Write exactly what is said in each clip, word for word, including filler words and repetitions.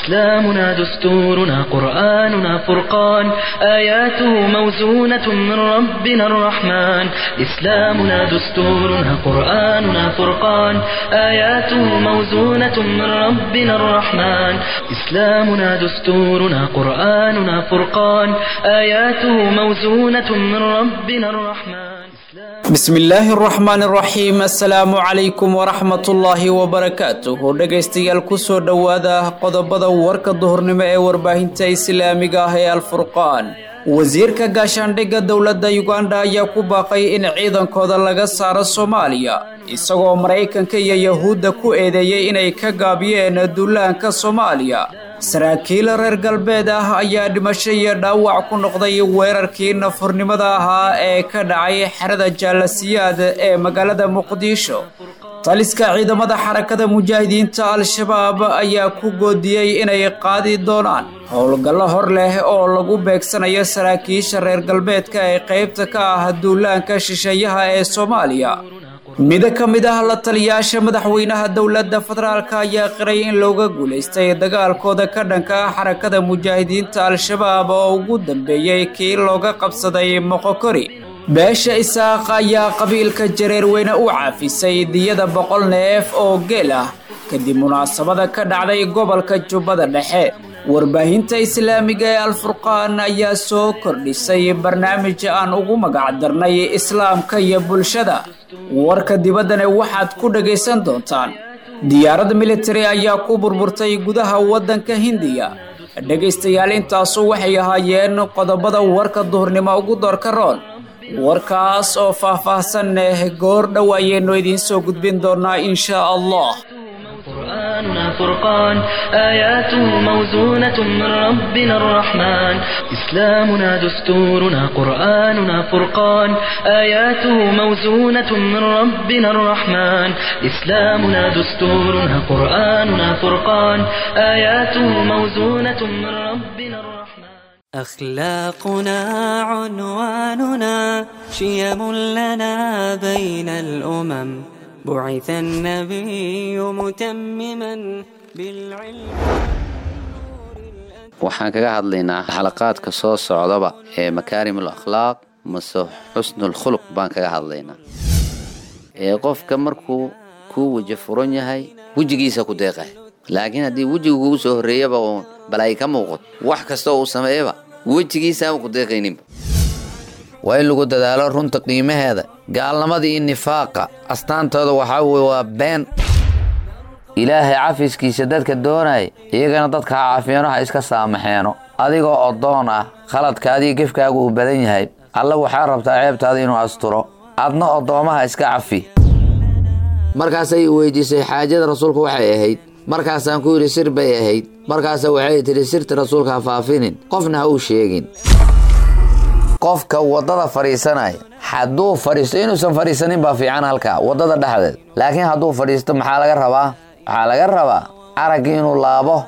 إسلامنا دستورنا قرآننا فرقان آياته موزونة من ربنا الرحمن إسلامنا دستورنا قرآننا فرقان آياته موزونة من ربنا الرحمن إسلامنا دستورنا قرآننا فرقان آياته موزونة من ربنا الرحمن بسم الله الرحمن الرحيم السلام عليكم ورحمة الله وبركاته dhageystayaal ku soo dhawaada qodobada warka duhurnimo ee warbaahinta islaamiga ah ee Al-Furqaan wasiirka gaashaandhigga dawladda Uganda ayaa ku baaqay in ciidankooda laga saaro Soomaaliya isagoo Mareykanka iyo Yahuudda ku eedeeyay inay ka gaabiyeen duulaanka Soomaaliya saraakiil reer galbeed ah ayaa dhimasho iyo dhaawac ku noqday weerarkii nafurnimada ahaa ee ka dhacay xerada Jaalasiyaad ee magaalada Muqdisho taliska ciidamada xarakada mujaahidiinta al-shabaab ayaa ku goodiyay inay qaadi doonaan howlgallo hor leh oo lagu beegsanayo saraakiisha reer galbeedka ee qaybta ka ah duulaanka shisheeyaha ee Soomaaliya mid ka mid ah la taliyaasha madaxweynaha dawladda federaalka ayaa qiray in looga guuleystay dagaalkooda ka dhanka ah xarakada mujaahidiinta al-shabaab oo ugu dambeeyay kii looga qabsaday Moqokori beesha Isaaq ayaa qabiilka Jareerweyne u caafisay diyada boqol neef oo geel ah kadib munaasabada ka dhacday gobolka Jubbada Dhexe warbaahinta islaamiga ee Al-Furqaan ayaa soo kordhisay barnaamij aan ugu magac darnay islaamka iyo bulshada warka dibadana waxaad ku dhageysan doontaan diyaarad military ayaa ku burburtay gudaha wadanka Hindiya dhageystayaal intaas waxay ahaayeen qodobada warka duhurnimo ugu doorka roon warkaas oo faahfaahsan goor dhawaayeen idin soo gudbin doonaa insha Allah قرآننا فرقان آياته موزونة من ربنا الرحمن إسلامنا دستورنا قرآننا فرقان آياته موزونة من ربنا الرحمن إسلامنا دستورنا قرآننا فرقان آياته موزونة من ربنا الرحمن أخلاقنا عنواننا شيم لنا بين الأمم بعث النبي متمما بالعلم waxaan kaga hadlaynaa xalaqaadka soo socdaba ee makaarimul akhlaaq mase xusnul khuluq baan kaga hadlaynaa ee qofka markuu ku waji furan yahay wajigiisa ku deeqay laakiin hadii wajigu uu soo horeeyaba oo balay ka muuqdo wax kasta oo sameeyaba wajigiisa uu ku deeqaynin way lagu dadaalo runta qiimaheeda gaalnimada iyo nifaaqa astaantooda waxa waa been ilaahay cafiskiisa dadka doonay iyagana dadka caafiyanaha iska saamaxeeno adigoo odoon ah khaladkaadii gifkaagu u badan yahay alla waxa rabtaa ceebtaada inuu asturo adna odoomaha iska cafi markaas ay weydiisay xaajada rasuulku waxay ahayd markaasaan ku yiri sir bay ahayd markaas waxay tiri sirta rasuulka faafinin qofna ha u sheegin qofka wadada fariisanay haduu fariisto inuusan fariisanin ba fiican halka wadada dhaxdeed laakiin haduu fariisto maxaa laga rabaa waxa laga rabaa arag inuu laabo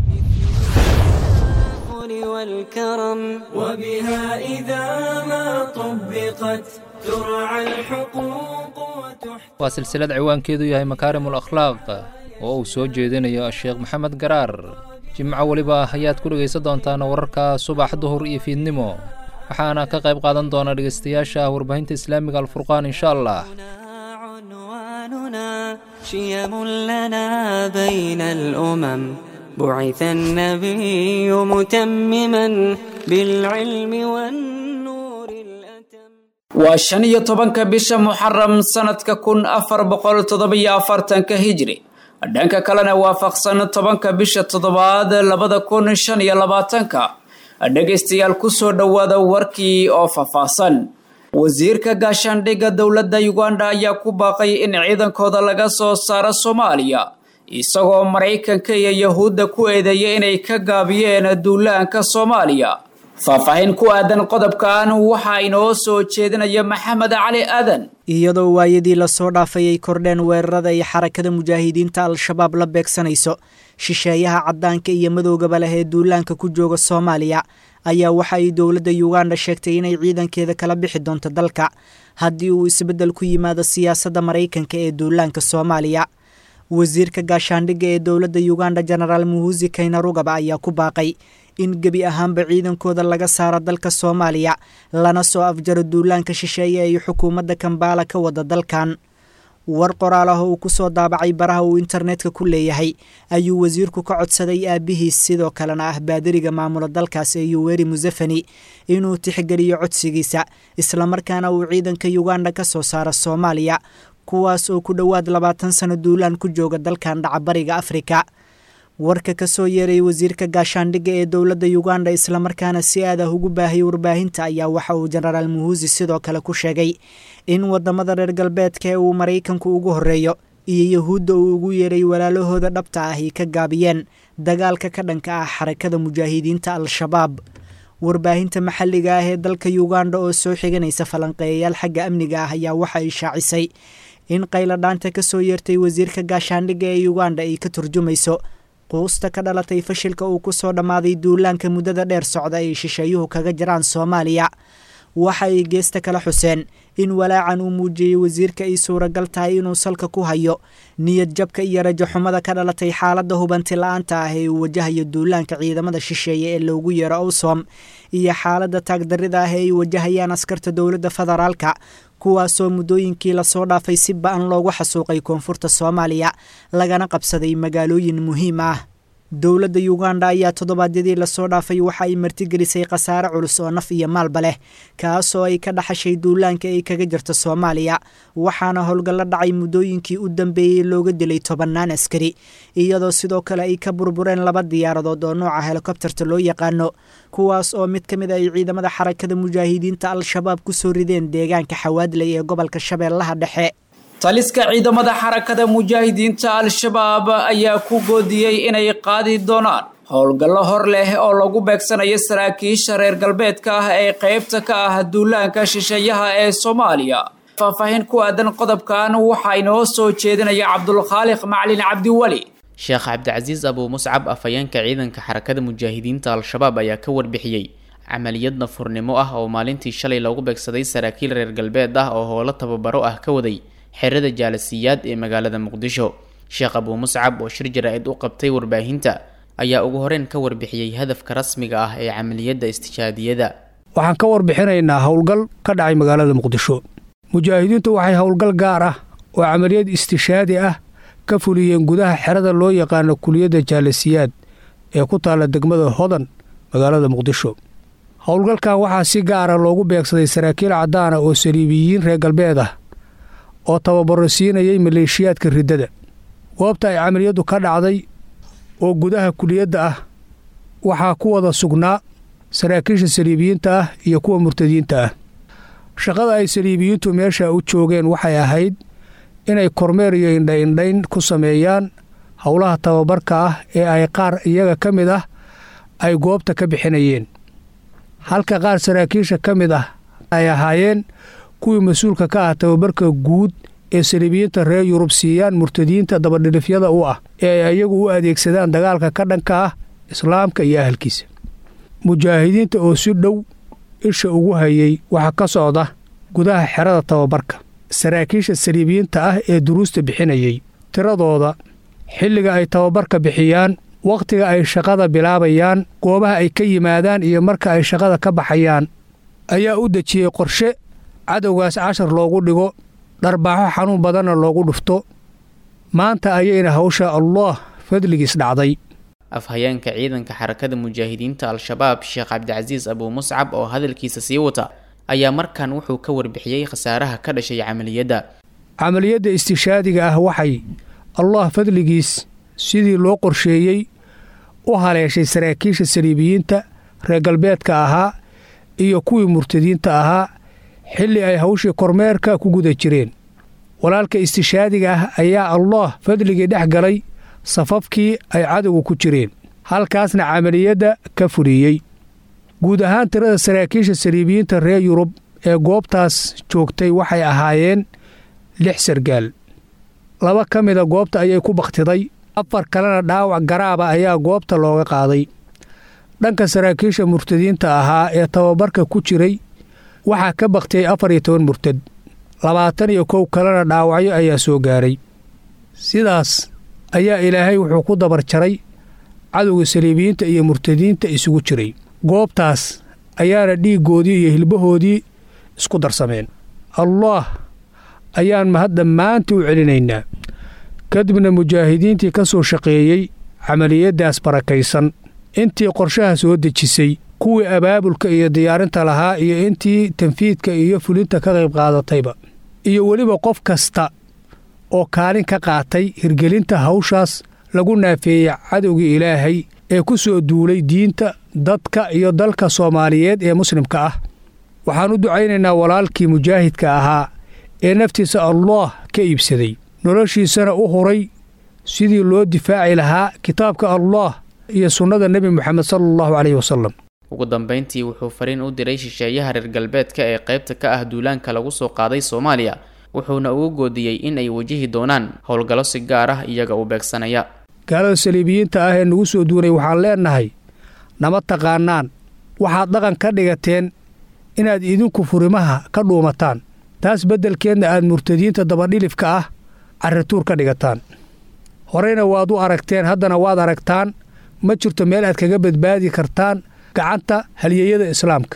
والكرم وبها إذا ما طبقت ترعى الحقوق وتحترم وسلسلة عوان كيدو يهي مكارم الأخلاق oo soo jeedinayo Sheekh Maxamed Garaar jimco waliba hayaad ku dhageysan doontaan wararka subax duhur iyo fiidnimo waxaana ka qayb qaadan doona dhageystayaasha warbaahinta islaamiga Al-Furqaan insha Allah شيم لنا بين الأمم بعث النبي متمما بالعلم والنور الأتم وشن iyo tobanka bisha Muharram sanadka kun afar boqol toddoba iyo afartan ka hijri dhanka kalena waafaqsan tobanka bisha toddobaad labada kun shan iyo labaatanka dhageystayaal ku soo dhawaada warkii oo faahfaahsan wasiirka gaashaandhigga dawladda Uganda ayaa ku baaqay in ciidankooda laga soo saaro Soomaaliya isagoo Mareykanka iyo Yahuudda ku eedeeyay inay ka gaabiyeen duulaanka Soomaaliya faahfaahin ku aadan qodobkan waxa inoo soo jeedinaya Maxamed Cali Aadan iyadoo waayadii la soo dhaafay ay kordheen weerarada ay xarakada mujaahidiinta al-shabaab la beegsanayso shisheeyaha cadaanka iyo madowga leh ee duulaanka ku jooga Soomaaliya ayaa waxa ay dawladda Uganda sheegtay inay ciidankeeda kala bixi doonto dalka haddii uu isbedel ku yimaado siyaasadda Mareykanka ee duulaanka Soomaaliya wasiirka gaashaandhigga ee dowladda Uganda General Muhoozi Kainerugaba ayaa ku baaqay in gebi ahaanba ciidankooda laga saaro dalka Soomaaliya lana soo afjaro duulaanka shisheeye ee xukuumadda Kampala ka wada dalkan. war qoraal ah oo ku soo daabacay baraha uu internetka ku leeyahay ayuu wasiirku ka codsaday aabihiis sidoo kalena ah baadiriga maamula dalkaas ee Yoweri Museveni inuu tixgeliyo codsigiisa isla markaana uu ciidanka Uganda ka soo saaro Soomaaliya kuwaas oo ku dhawaad labaatan sano duulaan ku jooga dalkan dhaca bariga Afrika. warka ka soo yeeray wasiirka gaashaandhigga ee dowladda Uganda isla markaana si aad ah ugu baahiyay warbaahinta ayaa waxa uu General Muhoozi sidoo kale ku sheegay in wadamada reer galbeedka ee uu Mareykanku ugu horeeyo iyo Yahuudda uu ugu yeeray walaalahooda dhabta ah ay ka gaabiyeen dagaalka ka dhanka ah xarakada mujaahidiinta Al-Shabaab. warbaahinta maxalliga ah ee dalka Uganda oo soo xiganaysa falanqeeyayaal xagga amniga ah ayaa waxa ay shaacisay in qayladhaanta ka soo yeertay wasiirka gaashaandhigga ee Uganda ay ka turjumayso quusta ka dhalatay fashilka uu ku soo dhamaaday duulaanka muddada dheer socda ee shisheeyuhu kaga jiraan Soomaaliya. waxa ay geesta kala xuseen in walaacan uu muujiyay wasiirka ay suuragal tahay inuu salka ku hayo niyad jabka iyo rajo xumada ka dhalatay xaaladda hubanti la'aanta ah ee uu wajahayo duulaanka ciidamada shisheeye ee loogu yeero Awsom iyo xaaladda taagdarrida ah ee ay wajahayaan askarta dowladda federaalka kuwaasoo muddooyinkii la soo dhaafay si ba'an loogu xasuuqay koonfurta Soomaaliya lagana qabsaday magaalooyin muhiim ah. dowladda Uganda ayaa toddobaadyadii la soo dhaafay waxa ay martigelisay khasaare culus oo naf iyo maalba leh kaasoo ay ka dhaxashay duulaanka ay kaga jirto Soomaaliya waxaana howlgalla dhacay muddooyinkii u dambeeyay looga dilay tobanaan askari iyadoo sidoo kale ay ka burbureen laba diyaaradood oo nooca helicopterta loo yaqaano kuwaas oo mid ka mid ah ay ciidamada xarakada mujaahidiinta Al-Shabaab ku soo rideen deegaanka Xawaadley ee gobolka Shabeellaha Dhexe. taliska ciidamada xarakada mujaahidiinta Al-Shabaab ayaa ku goodiyay inay qaadi doonaan howlgallo hor leh oo lagu beegsanayo saraakiisha reer galbeedka ah ee qaybta ka ah duulaanka shisheeyaha ee Soomaaliya. faahfaahin ku aadan qodobkan waxa inoo soo jeedinaya Cabdulkhaaliq Macalin Cabdiwali. Sheekh Cabdicasiis Abu Muscab afayeenka ciidanka xarakada mujaahidiinta Al-Shabaab ayaa ka warbixiyay camaliyad nafurnimo ah oo maalintii shalay lagu beegsaday saraakiil reer galbeed ah oo howlo tababaro ah ka waday xerada jaalasiyaad ee magaalada Muqdisho. Sheekh Abu Muscab oo shir jaraa'id u qabtay warbaahinta ayaa ugu horeen ka warbixiyay hadafka rasmiga ah ee camaliyadda istijaadiyada. waxaan ka warbixinaynaa howlgal ka dhacay magaalada Muqdisho. mujaahidiintu waxay howlgal gaar ah oo camaliyad istishaadi ah ka fuliyeen gudaha xerada loo yaqaan kuliyadda jaalasiyaad ee ku taala degmada Hodan magaalada Muqdisho. howlgalkan waxaa si gaar ah loogu beegsaday saraakiil cadaan ah oo saliibiyiin reer galbeed ah oo tababaro siinayay maleeshiyaadka riddada. goobta ay camaliyadu ka dhacday oo gudaha kuliyadda ah waxaa ku wada sugnaa saraakiisha saliibiyiinta ah iyo kuwa murtadiinta ah. shaqada ay saliibiyiintu meesha u joogeen waxay ahayd inay kormeer iyo indha-indhayn ku sameeyaan howlaha tababarka ah ee ay qaar iyaga ka mid ah ay goobta ka bixinayeen, halka qaar saraakiisha ka mid ah ay ahaayeen kuwii mas-uulka ka ah tababarka guud ee saliibiyiinta reer Yurub siiyaan murtadiinta dabadhilifyada u ah ee ay iyagu u adeegsadaan dagaalka ka dhanka ah islaamka iyo ahalkiisa. mujaahidiinta oo si dhow isha ugu hayay waxa ka socda gudaha xerada tababarka saraakiisha saliibiyiinta ah ee duruusta bixinayay, tiradooda, xilliga ay tababarka bixiyaan, wakhtiga ay shaqada bilaabayaan, goobaha ay ka yimaadaan iyo marka ay shaqada ka baxayaan ayaa u dejiyey qorshe cadowgaas cashar loogu dhigo, dharbaaxo xanuun badanna loogu dhufto. maanta ayayna hawsha Allah fadligiis dhacday. afhayeenka ciidanka xarakada mujaahidiinta Al-Shabaab Sheekh Cabdicasiis Abu Muscab oo hadalkiisa sii wata ayaa markan wuxuu ka warbixiyay khasaaraha ka dhashay camaliyadda. camaliyadda istishaadiga ah waxay Allah fadligiis sidii loo qorsheeyey u haleeshay saraakiisha saliibiyiinta reer galbeedka ahaa iyo kuwii murtadiinta ahaa xilli ay hawshii kormeerka ku guda jireen. walaalka istishaadiga ah ayaa Allah fadligii dhex galay safafkii ay cadowga ku jireen, halkaasna camaliyadda ka fuliyey. guud ahaan tirada saraakiisha saliibiyiinta reer Yurub ee goobtaas joogtay waxay ahaayeen lix sargaal. laba ka mida goobta ayay ku bakhtiday, afar kalena dhaawac garaaba ayaa goobta looga qaaday. dhanka saraakiisha murtadiinta ahaa ee tababarka ku jiray waxaa ka bakhtiyey afar iyo toban murtad, labaatan iyo kow kalena dhaawacyo ayaa soo gaaray. sidaas ayaa ilaahay wuxuu ku dabar jaray cadowga saliibiyiinta iyo murtadiinta isugu jiray goobtaas ayaana dhiiggoodii iyo hilbahoodii isku darsameen allaah ayaan mahad dhammaantii u celinaynaa kadibna mujaahidiintii ka soo shaqeeyey camaliyaddaas barakaysan intii qorshaha soo dejisay kuwii abaabulka iyo diyaarinta lahaa iyo intii tanfiidka iyo fulinta ka qayb qaadatayba iyo weliba qof kasta oo kaalin ka qaatay hirgelinta hawshaas lagu naafeeyey cadowgii ilaahay ee ku soo duulay diinta dadka iyo dalka soomaaliyeed ee muslimka ah waxaan u ducaynaynaa walaalkii mujaahidka ahaa ee naftiisa allaah ka iibsaday noloshiisana u huray sidii loo difaaci lahaa kitaabka allaah iyo sunnada nebi moxamed sala allahu calayhi wasalam ugu dambayntii wuxuu fariin u diray shisheeyaha reer galbeedka ee qaybta ka ah duulaanka lagu soo qaaday soomaaliya wuxuuna ugu goodiyey in ay wajihi doonaan howlgallo si gaar ah iyaga u beegsanaya gaalada saliibiyiinta ah ee nagu soo duunay waxaan leennahay nama taqaanaan waxaad dhaqan ka dhigateen inaad idinku furimaha ka dhuumataan taas beddelkeedna aad murtadiinta dabadhilifka ah carrituur ka dhigataan horeyna waad u aragteen haddana waad aragtaan ma jirto meel aad kaga badbaadi kartaan gacanta halyeeyada islaamka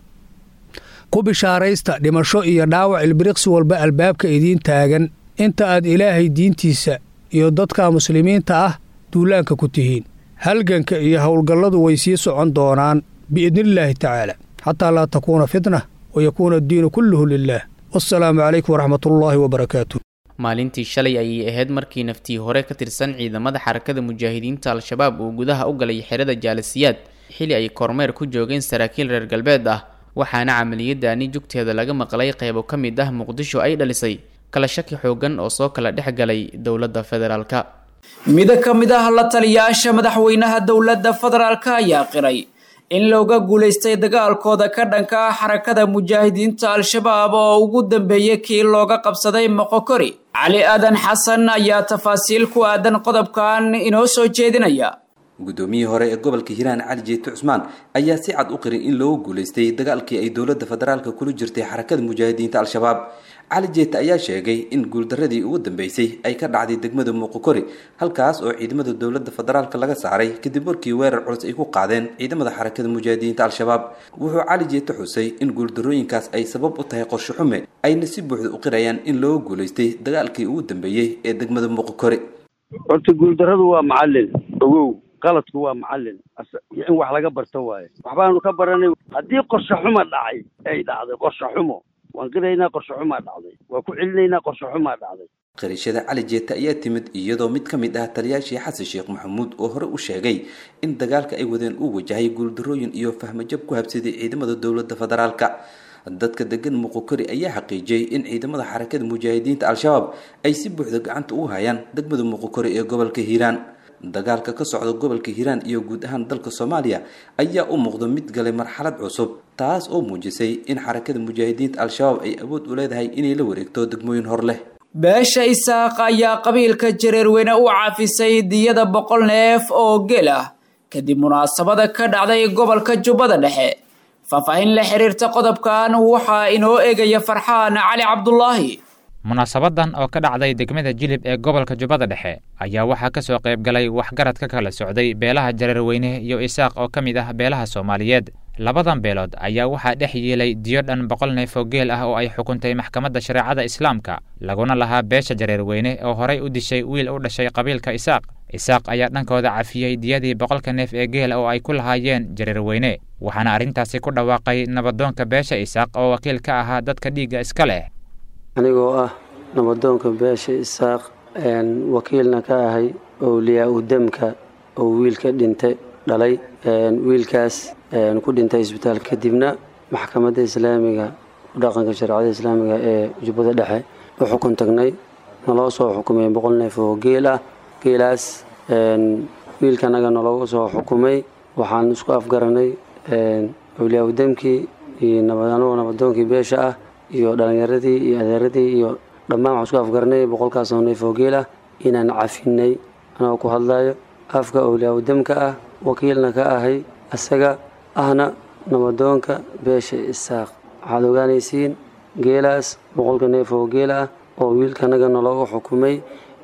ku bishaaraysta dhimasho iyo dhaawac ilbiriqsi walba albaabka idiin taagan inta aad ilaahay diintiisa iyo dadka muslimiinta ah duulaanka ku tihiin halganka iyo howlgalladu way sii socon doonaan biidnillaahi tacaala xataa laa takuuna fitna wayakuuna addiinu kulluhu lilaah wassalaamu calaykum waraxmatullaahi wabarakaatu maalintii shalay ayay ahayd markii naftii hore ka tirsan ciidamada xarakada mujaahidiinta al-shabaab uu gudaha u galay xerada jaalasiyaad xili ay kormeer ku joogeen saraakiil reer galbeed ah waxaana camaliyadaani jugteeda laga maqlay qaybo ka mid ah muqdisho ay dhalisay kala shaki xoogan oo soo kala dhex galay dowladda federaalka mid ka mid ah la taliyaasha madaxweynaha dowladda federaalka ayaa qiray in looga guuleystay dagaalkooda ka dhanka ah xarakada mujaahidiinta al-shabaab oo ugu dambeeyay kii looga qabsaday moqokori cali aadan xasan ayaa tafaasiil ku aadan qodobkan inoo soo jeedinaya guddoomiyihii hore ee gobolka hiiraan cali jeete cusmaan ayaa si cad u qiray in loogu guuleystay dagaalkii ay dowladda federaalka kula jirtay xarakada mujaahidiinta al-shabaab cali jeete ayaa sheegay in guuldaradii ugu dambeysay ay ka dhacday degmada muuqokori halkaas oo ciidamada dowladda federaalka laga saaray kadib markii weerar culus ay ku qaadeen ciidamada xarakada mujaahidiinta al-shabaab wuxuu cali jeete xusay in guuldarooyinkaas ay sabab u tahay qorshe xume ayna si buuxda u qirayaan in loogu guuleystay dagaalkii ugu dambeeyey ee degmada muuqokori horta guuldaradu waa macallin ogow qaladku waa macallin in wax laga barto waaye waxbaanu ka baranay haddii qorshe xumo dhacay ay dhacday qorshe xumo waan qiraynaa qorshe xumaa dhacday waa ku celinaynaa qorshe xumaa dhacday qirashada cali jeete ayaa timid iyadoo mid ka mid ah taliyaashii xasan sheekh maxamuud oo hore u sheegay in dagaalka ay wadeen uu wajahay guuldarooyin iyo fahmajab ku habsaday ciidamada dowladda federaalka dadka degan muuqokori ayaa xaqiijiyey in ciidamada xarakada mujaahidiinta al-shabaab ay si buuxda gacanta ugu hayaan degmada muuqokori ee gobolka hiiraan dagaalka ka socda gobolka hiiraan iyo guud ahaan dalka soomaaliya ayaa u muuqda mid galay marxalad cusub taas oo muujisay in xarakada mujaahidiinta al-shabaab ay awood u leedahay inay la wareegto degmooyin hor leh beesha isaaq ayaa qabiilka jareerweyne u caafisay diyada boqol neef oo geel ah kadib munaasabada ka dhacday gobolka jubbada dhexe faahfaahin la xiriirta qodobkan waxaa inoo eegaya farxaan cali cabdulaahi munaasabadan oo ka dhacday degmada jilib ee gobolka jubbada dhexe ayaa waxaa ka soo qayb galay waxgarad ka kala socday beelaha jareerweyne iyo isaaq oo ka mid ah beelaha soomaaliyeed labadan beelood ayaa waxaa dhex yeelay diyo dhan boqol neef oo geel ah oo ay xukuntay maxkamadda shareecada islaamka laguna lahaa beesha jareerweyne oo horay u dishay wiil u dhashay qabiilka isaaq isaaq ayaa dhankooda cafiyey diyadii boqolka neef ee geel oo ay ku lahaayeen jareerweyne waxaana arrintaasi ku dhawaaqay nabadoonka beesha isaaq oo wakiil ka ahaa dadka dhiigga iska leh anigoo ah nabadoonka beesha isaaq wakiilna ka ahay owliyaa u demka oo wiilka dhintay dhalay wiilkaas ku dhintay isbitaal kadibna maxkamadda islaamiga dhaqanka shareecada islaamiga ee jubbada dhexe u xukun tagnay naloo soo xukumay boqol neef oo geel ah geelaas wiilkanaga naloogu soo xukumay waxaan isku afgaranay owliyaa u demkii iyo anigoo nabadoonkii beesha ah iyo dhalinyaradii iyo adeeradii iyo dhammaan waxaan isku afgarnay boqolkaas oo neef oo geel ah inaan cafinay anagoo ku hadlayo afka owliyaa u demka ah wakiilna ka ahay isaga ahna nabadoonka beesha isaaq waxaad ogaanaysiin geelaas boqolka neef oo geel ah oo wiilkanagana looga xukumay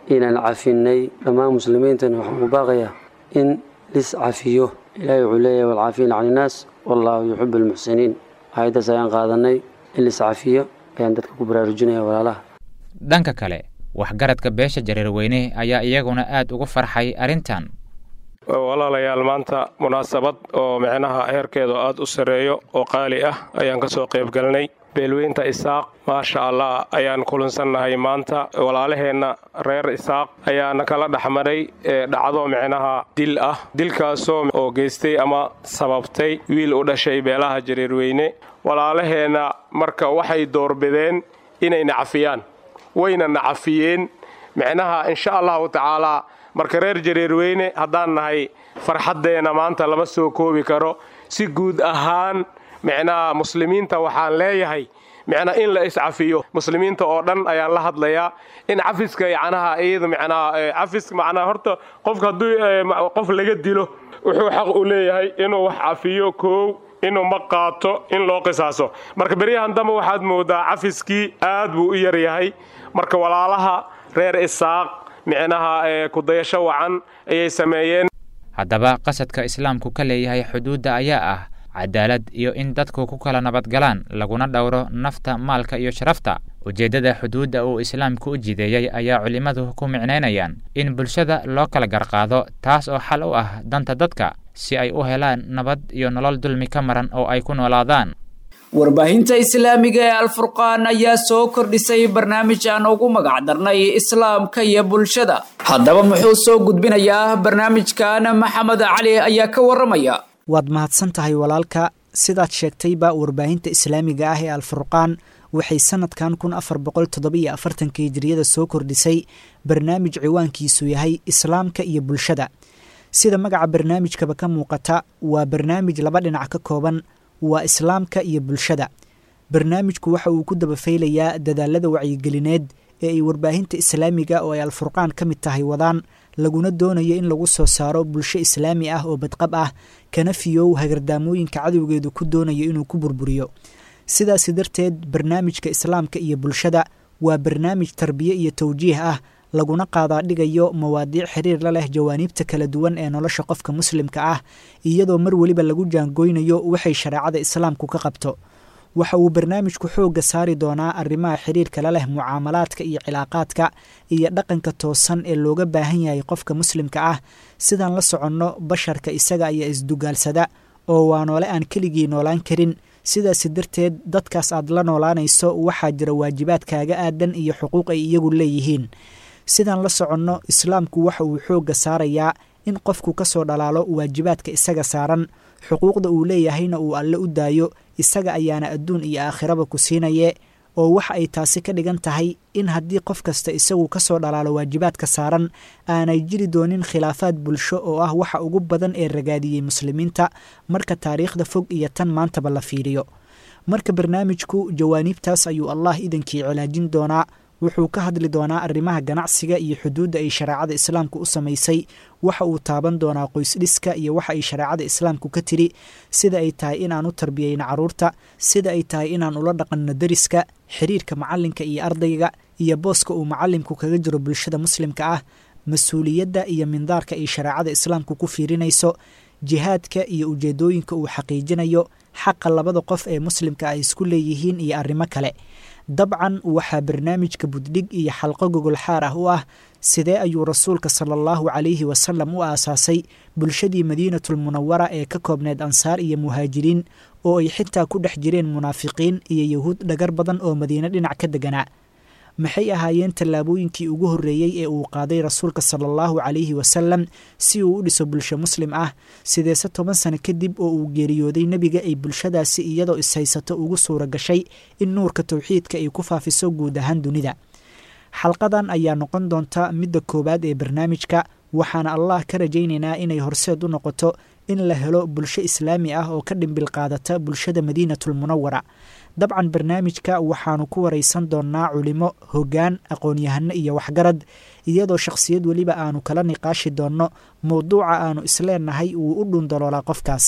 inaan cafinay dhammaan muslimiintana waxaan ku baaqayaa in lis cafiyo ilaahay wuxuu leeyahay walcaafiina cani innaas wallaahu yuxibu almuxsiniin aayaddaas ayaan qaadanay in lis cafiyo ayaan dadka ku baraarujinaya walaalaha. dhanka kale waxgaradka beesha jareerweyne ayaa iyaguna aad ugu farxay arrintan. walaalayaal maanta munaasabad oo micnaha heerkeedu aad u sareeyo oo qaali ah ayaan ka soo qayb galnay. beelweynta isaaq maasha allah ayaan kulansannahay maanta. walaalaheenna reer isaaq ayaana kala dhexmaray dhacdo micnaha dil ah, dilkaasoo oo geystay ama sababtay wiil u dhashay beelaha jareerweyne. walaalaheenna marka waxay doorbideen inay nacafiyaan, wayna nacafiyeen micnaha insha allahu tacaalaa. marka reer jareerweyne haddaan nahay farxaddeena maanta lama soo koobi karo. si guud ahaan micnaha muslimiinta waxaan leeyahay micnaha in la iscafiyo. muslimiinta oo dhan ayaan la hadlayaa in cafiska yacnaha iyada micnaha cafis macnaha horta qofka hadduu qof laga dilo wuxuu xaq u leeyahay inuu wax cafiyo koow, inuu ma qaato in loo qisaaso. marka beryahan dambe waxaad moodaa cafiskii aad buu u yar yahay. marka walaalaha reer isaaq micnaha kudayasho wacan ayay sameeyeen. haddaba qasadka islaamku ka leeyahay xuduudda ayaa ah cadaalad iyo in dadku ku kala nabadgalaan laguna dhowro nafta, maalka iyo sharafta. ujeeddada xuduudda uu islaamku u jideeyey ayaa culimmadu ku micnaynayaan in bulshada loo kala garqaado, taas oo xal u ah danta dadka si ay u helaan nabad iyo nolol dulmi ka maran oo ay ku noolaadaan. warbaahinta islaamiga ee alfurqaan ayaa soo kordhisay barnaamij aan ugu magac darnay islaamka iyo bulshada. haddaba muxuu soo gudbinayaa barnaamijkan? maxamed cali ayaa ka waramaya. waad mahadsan tahay walaalka. sidaad sheegtayba warbaahinta islaamiga ah ee alfurqaan waxay sanadkan kun afar boqol toddobiyo afartanka hijriyada soo kordhisay barnaamij ciwaankiisu yahay islaamka iyo bulshada. sida magaca barnaamijkaba ka muuqata waa barnaamij laba dhinac ka kooban, waa islaamka iyo bulshada. barnaamijku waxa uu ku dabafaylayaa dadaalada wacyigelineed ee ay warbaahinta islaamiga oo ay alfurqaan ka mid tahay wadaan, laguna doonayo in lagu soo saaro bulsho islaami ah oo badqab ah, kana fiyow hagardaamooyinka cadowgeedu ku doonayo inuu ku burburiyo. sidaasi darteed barnaamijka islaamka iyo bulshada waa barnaamij tarbiye iyo tawjiih ah, laguna qaadaa dhigayo mawaadiic xiriir la leh jawaaniibta kala duwan ee nolosha qofka muslimka ah, iyadoo mar weliba lagu jaangoynayo waxay shareecada islaamku ka qabto. waxa uu barnaamijku xoogga saari doonaa arrimaha xiriirka la leh mucaamalaadka iyo cilaaqaadka iyo dhaqanka toosan ee looga baahan yahay qofka muslimka ah. sidaan la soconno basharka isaga ayaa isdugaalsada oo waa noole aan keligii noolaan karin. sidaasi darteed dadkaas aad la noolaanayso waxaa jira waajibaadkaaga aadan iyo xuquuq ay iyagu leeyihiin. sidaan la soconno islaamku waxa uu xoogga saarayaa in qofku ka soo dhalaalo waajibaadka isaga saaran, xuquuqda uu leeyahayna uu alle u daayo, isaga ayaana adduun iyo aakhiraba ku siinaye. oo waxa ay taasi ka dhigan tahay in haddii qof kasta isagu ka soo dhalaalo waajibaadka saaran aanay jiri doonin khilaafaad bulsho oo ah waxa ugu badan ee ragaadiyey muslimiinta marka taariikhda fog iyo tan maantaba la fiiriyo. marka barnaamijku jawaaniibtaas ayuu allah idankii cilaajin doonaa. wuxuu ka hadli doonaa arrimaha ganacsiga iyo xuduudda ay shareecada islaamku u samaysay. waxa uu taaban doonaa qoysdhiska iyo waxa ay shareecada islaamku ka tiri, sida ay tahay inaan u tarbiyeyno carruurta, sida ay tahay inaan ula dhaqanno deriska, xiriirka macallinka iyo ardayga, iyo booska uu macallimku kaga jiro bulshada muslimka ah, mas-uuliyadda iyo mindaarka ay shareecada islaamku ku fiirinayso, jihaadka iyo ujeedooyinka uu xaqiijinayo, xaqa labada qof ee muslimka ay isku leeyihiin iyo arrimo kale. dabcan waxaa barnaamijka buddhig iyo xalqo gogol xaar ah u ah sidee ayuu rasuulka sala allahu calayhi wasalam u aasaasay bulshadii madiinatulmunawara ee ka koobneed ansaar iyo muhaajiriin oo ay xitaa ku dhex jireen munaafiqiin iyo yahuud dhagar badan oo madiine dhinac ka deganaa. maxay ahaayeen tallaabooyinkii ugu horreeyey ee uu qaaday rasuulka sala allahu calayhi wasalam si uu u dhiso bulsho muslim ah? sideese toban sano kadib oo uu geeriyooday nebiga ay bulshadaasi iyadoo ishaysato ugu suura gashay in nuurka tawxiidka ay ku faafiso guud ahaan dunida? xalqadan ayaa noqon doonta midda koowaad ee barnaamijka, waxaana allah ka rajaynaynaa inay horseed u noqoto in la helo bulsho islaami ah oo ka dhimbil qaadata bulshada madiinatulmunawara. dabcan barnaamijka waxaanu ku waraysan doonnaa culimo, hoggaan, aqoon-yahano iyo waxgarad, iyadoo shakhsiyad weliba aanu kala niqaashi doonno mowduuca aanu isleenahay uu u dhundaloolaa qofkaas.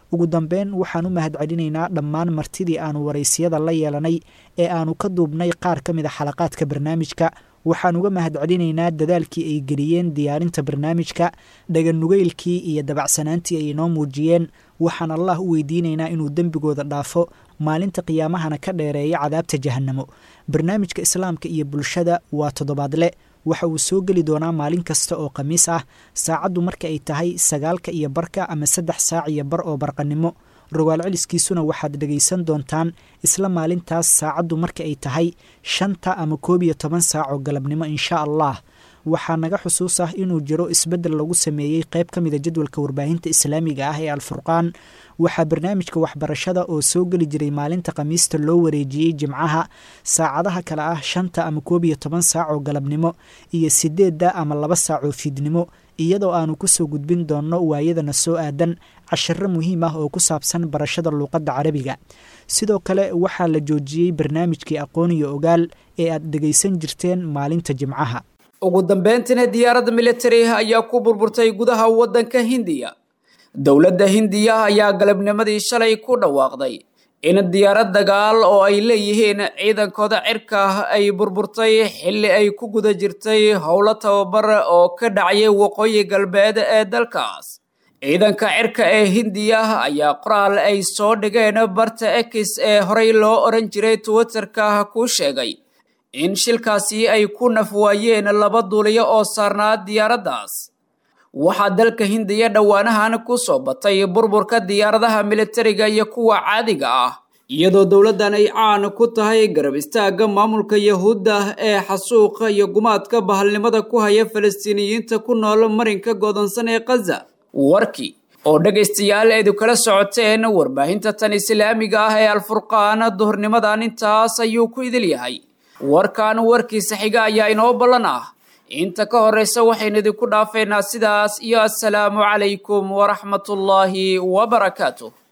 ugu dambeyn waxaan u mahadcelinaynaa dhammaan martidii aanu waraysiyada la yeelanay ee aanu ka duubnay qaar ka mid a xalaqaadka barnaamijka waxaan uga mahadcelinaynaa dadaalkii ay geliyeen diyaarinta barnaamijka dhaganugeylkii iyo dabacsanaantii ay inoo muujiyeen waxaan allah u weydiinaynaa inuu dembigooda dhaafo maalinta qiyaamahana ka dheereeya cadaabta jahannamo barnaamijka islaamka iyo bulshada waa toddobaadle waxa uu soo geli doonaa maalin kasta oo khamiis ah saacaddu marka ay tahay sagaalka iyo barka ama saddex saac iyo bar oo barqanimo rogaal celiskiisuna waxaad dhegaysan doontaan isla maalintaas saacaddu marka ay tahay shanta ama koob iyo toban saac oo galabnimo insha allah waxaa naga xusuus ah inuu jiro isbeddel lagu sameeyey qayb ka mida jadwalka warbaahinta islaamiga ah ee alfurqaan waxaa barnaamijka waxbarashada oo soo geli jiray maalinta khamiista loo wareejiyey jimcaha saacadaha kale ah shanta ama koob iyo toban saac oo galabnimo iyo sideedda ama laba saac oo fiidnimo iyadoo aanu kusoo gudbin doonno waayadana soo aadan cashiro muhiim ah oo ku saabsan barashada luuqadda carabiga sidoo kale waxaa la joojiyey barnaamijkii aqoon iyo ogaal ee aad dhegaysan jirteen maalinta jimcaha ugu dambeyntiina diyaaradda militari ayaa ku burburtay gudaha waddanka hindiya dowladda hindiya ayaa galabnimadii shalay ku dhawaaqday in diyaarad dagaal oo ay leeyihiin ciidankooda cirka ay burburtay xilli ay ku guda jirtay howlo tababar oo ka dhacayay waqooyi galbeed ee dalkaas ciidanka cirka ee hindiya ayaa qoraal ay soo dhigeen barta x ee horey loo oran jiray twitterka ku sheegay in shilkaasi ay ku nafwaayeen laba duuliyo oo saarnaa diyaaraddaas waxaa dalka hindiya dhowaanahan ku soo batay burburka diyaaradaha militariga iyo kuwa caadiga ah iyadoo dowladdan ay caan ku tahay garab istaagga maamulka yahuudda ee xasuuqa iyo gumaadka bahalnimada ku haya falastiiniyiinta ku nool marinka go'doonsan ee khaza warkii oo dhegaystayaal eedu kala socoteen warbaahinta tan islaamiga ah ee alfurqaan duhurnimadan intaas ayuu ku idil yahay warkan warkiisa xiga ayaa inoo ballan ah inta ka horeysa waxaynu idinku dhaafeynaa sidaas iyo assalaamu calaykum waraxmatullaahi wabarakaatuh